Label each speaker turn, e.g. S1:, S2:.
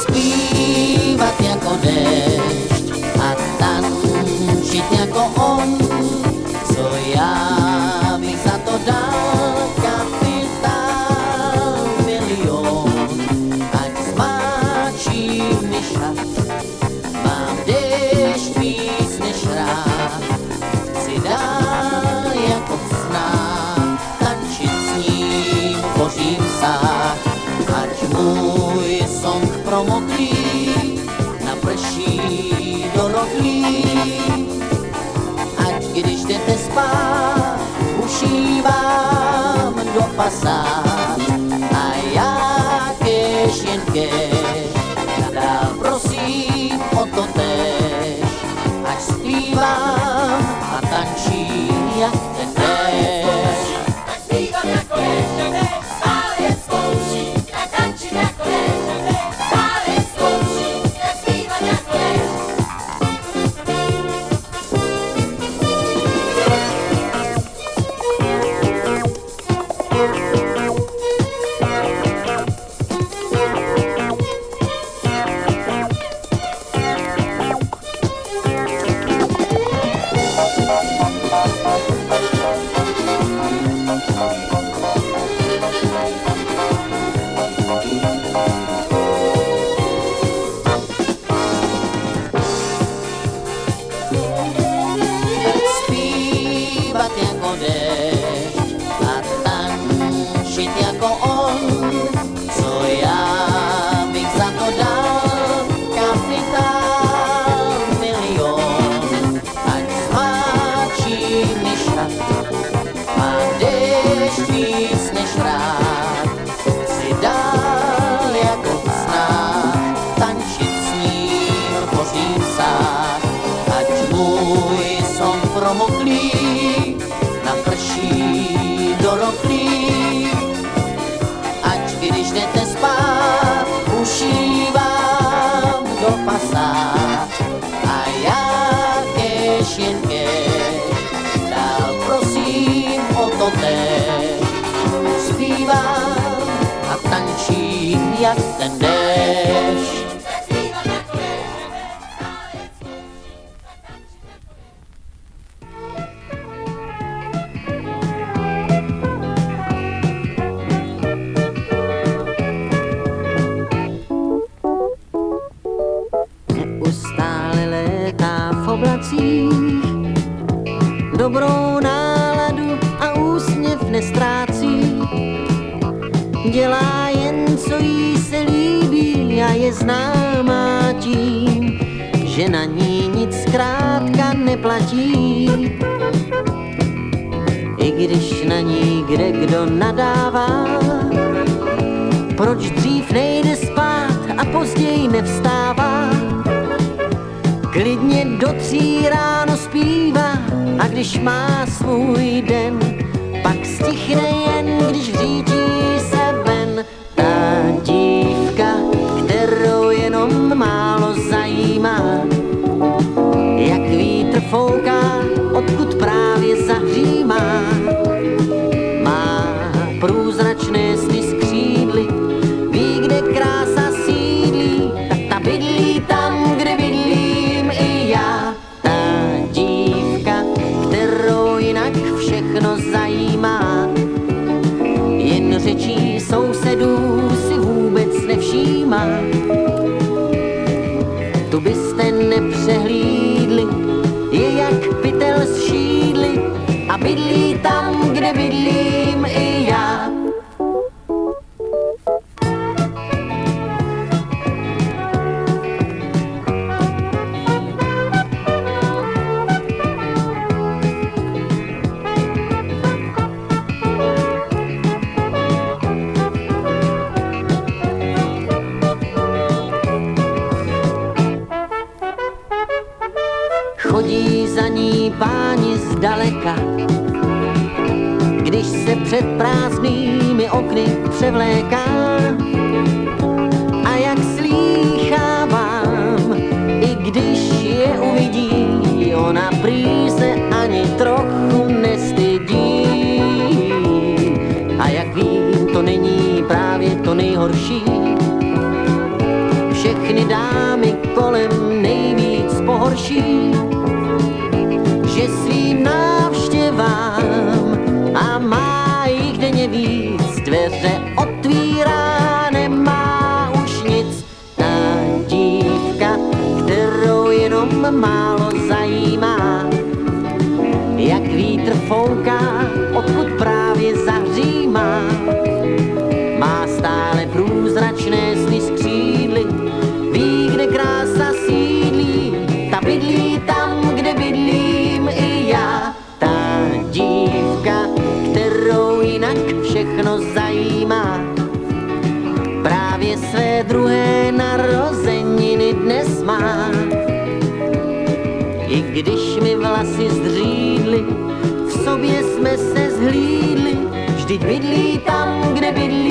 S1: zpívat jako déšť a tančit jako on, co já bych za to dal kapitál milion, ať zmáčí mi šat, mám déšť víc než rád, si dál jako sná, tančit s ním božím sách, ať můj song promoklý naprší do rohlí, ať když jdete spát, ušívám do pasát a já kéž jen kéž, dál prosím o to též, ať zpívám a tančím jak ten déšť.
S2: Tak zpívat jako ještě déšť, stále jen zkouší, tak tančím jako ještě déšť, stále jen zkouší, tak zpívat jako déšť.
S1: Zpívat jako déšť a tančit jako on, co já bych za to dal kapitál milion, ať zmáčí mi šat, mám déšť víc než rád, si dál jako snad, tančit s ním božím sách, ať můj song promoklý naprší do rohlí, ať když jdete spát, ušívám do pasát a já kéž jen kéž, dál prosím o to též, zpívám a tančím jak ten déšť.
S2: Tak zpívat jako ještě déšť, stále jen zkouší, tak tančím jako déšť.
S1: Neustále létá v oblacích, dobrou náladu a úsměv nestrácí. Dělá jen, co jí se líbí a je známá tím, že na ní nic zkrátka neplatí. I když na ní kdekdo nadává, proč dřív nejde spát a později nevstává. Klidně do 3 ráno zpívá a když má svůj den, pak stichne jen, když řídí se ven. Ta dívka, kterou jenom málo zajímá, jak vítr fouká, odkud právě zahřímá. Má průzračné sny z křídly, ví, kde krása sídlí, tak ta bydlí tam, kde bydlím i já. Ta dívka, kterou jinak všechno zajímá, jen řečí sousedů si vůbec nevšímá. Tu byste nepřehlídli, je jak pytel z šídly a bydlí tam, kde bydlím i já. Chodí za ní páni zdaleka, když se před prázdnými okny převléká. A jak slýchávám, i když je uvidí, ona prý se ani trochu nestydí. to není právě to nejhorší. Všechno všechny dámy kolem nejvíc pohorší, že svým návštěvám a má jich denně víc, dveře otvírá, nemá už nic. Ta dívka, kterou jenom málo zajímá, jak vítr fouká, odkud právě zahřímá. Má stále průzračné sny z křídly, ví, kde krása sídlí, ta bydlí tam, kde bydlím i já. Ta dívka, kterou jinak všechno zajímá, právě své druhé narozeniny dnes má. I když mi vlasy zdřídly, v sobě jsme se zhlídli, vždyť bydlí tam, kde bydlí